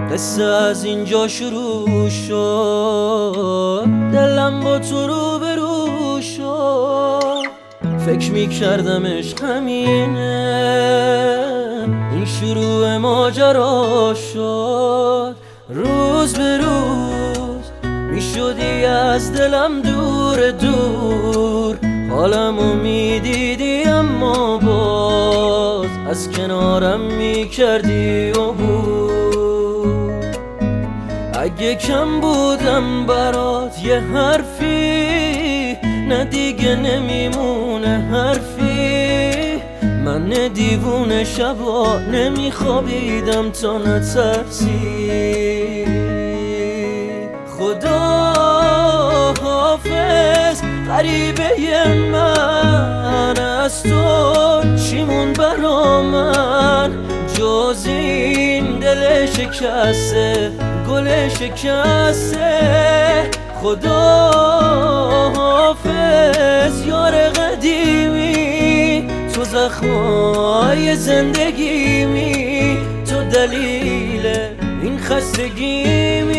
قصه از اینجا شروع شد، دلم با تو رو به رو شد. فکر میکردم عشق همینه، این شروع ماجرا شد. روز به روز میشدی از دلم دور دور، حالمو میدیدی اما باز از کنارم میکردی عبور. اگه کم بودم برات یه حرفی، نه دیگه نمیمونه حرفی. من دیوونه شبا نمیخوابیدم تا نترسی. خدا حافظ غریبه من، از تو چیمون برا من جز این دل شکسته گل شکسته. خدا حافظ یار قدیمی، تو زخمای زندگیمی، تو دلیل این خستگیمی.